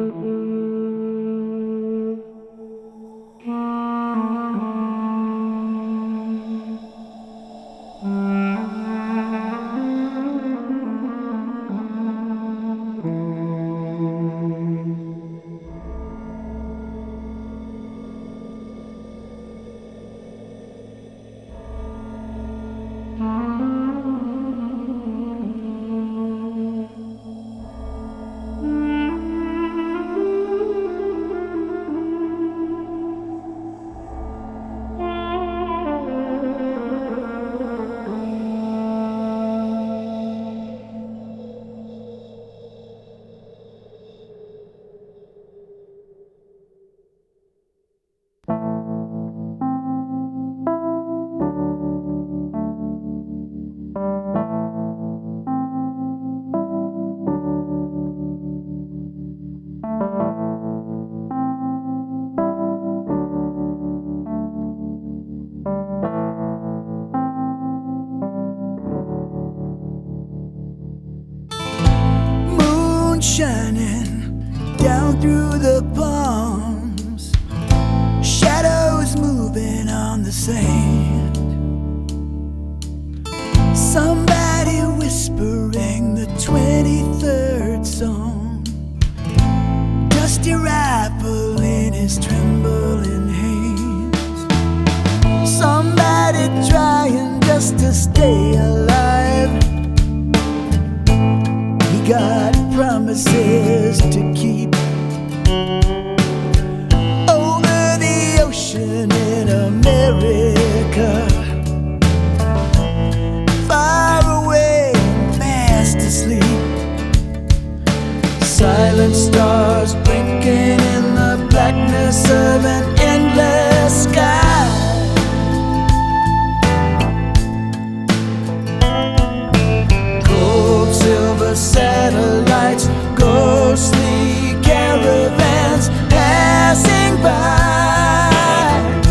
Shining down through the palms, shadows moving on the sand. Somebody whispering the 23rd song, dusty rifle in his trembling hands. Somebody trying just to stay alive. He got promises to keep over the ocean in America, far away and fast asleep. Silent stars blinking in the blackness of an endless sky. Cold silver satellites, ghostly caravans passing by.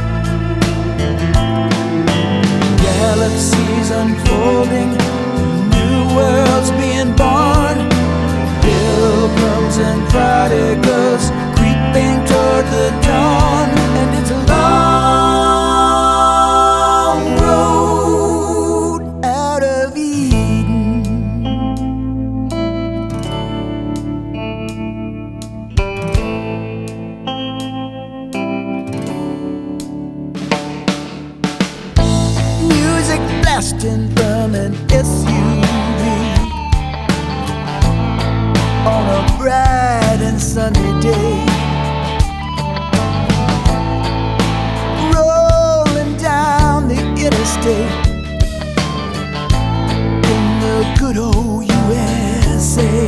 Galaxies unfolding, new worlds being born. Pilgrims and prodigals creeping toward the dawn. And it's a long road out of Eden. Music blasting from an SUV on a bright and sunny day, rolling down the interstate in the good old USA,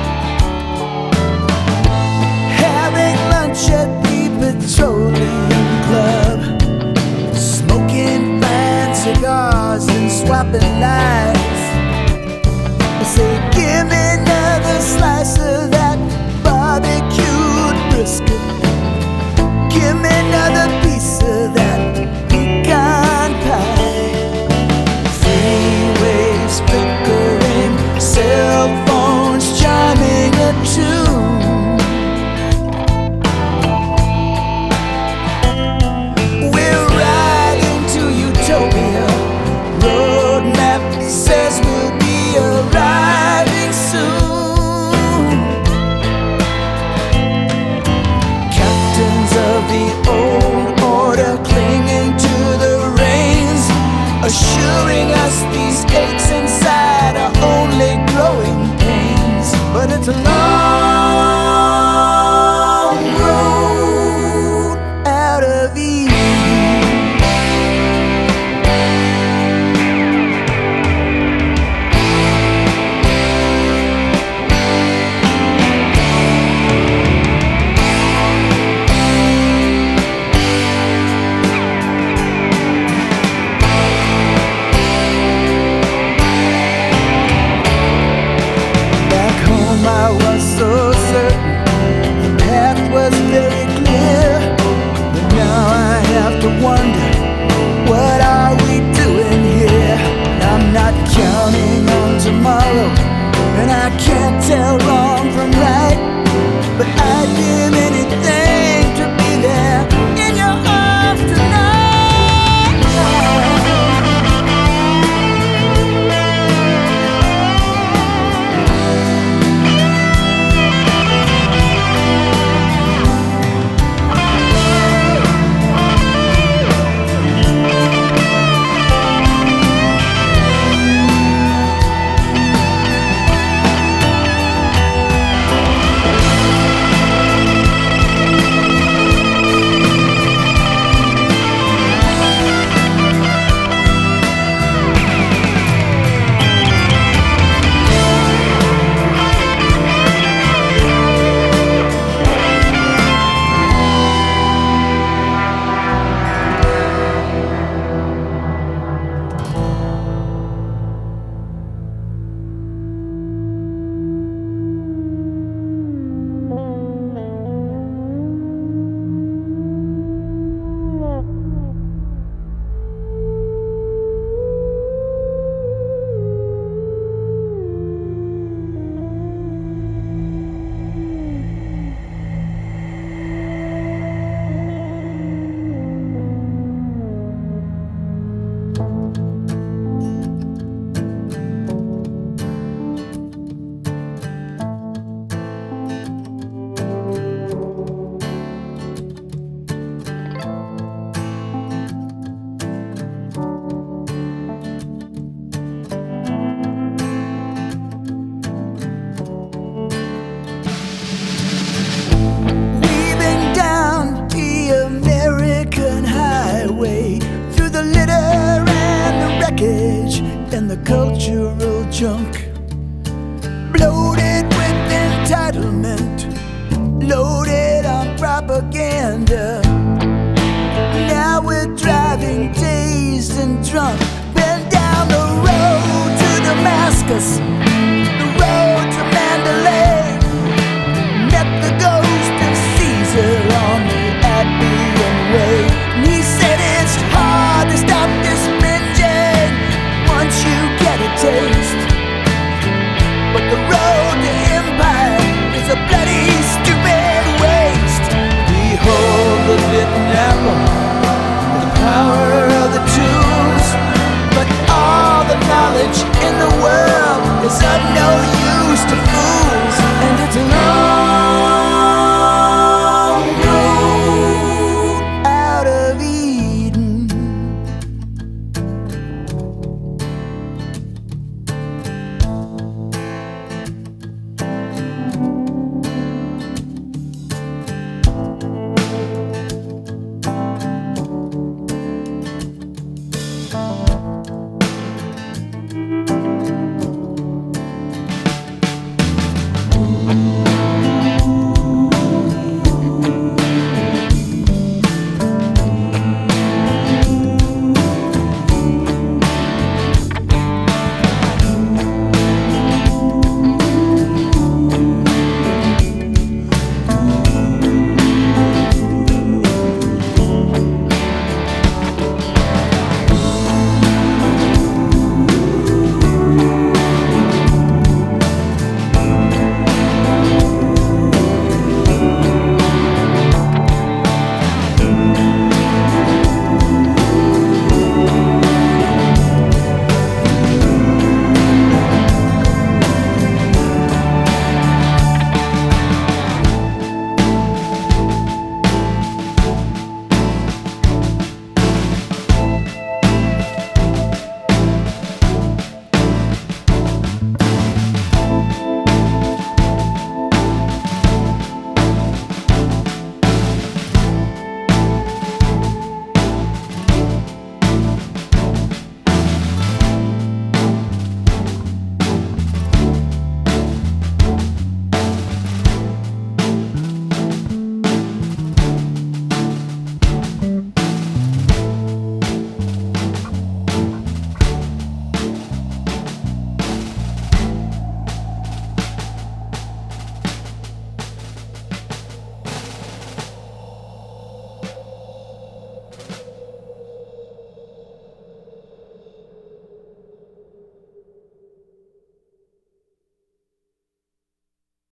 having lunch at the Petroleum Club, smoking fine cigars and swapping lies. I say, give me another slice of that barbecued brisket. Give me another piece of that pecan pie. junk, bloated with entitlement, loaded on propaganda. Now we're driving dazed and drunk. Went down the road to Damascus, the road to Mandalay. Met the ghost of Caesar on the Appian Way. And he said it's hard to stop this binging once you get a taste. But the road to empire is a bloody stupid waste. Behold the bitten apple, the power of the tools. But all the knowledge in the world is up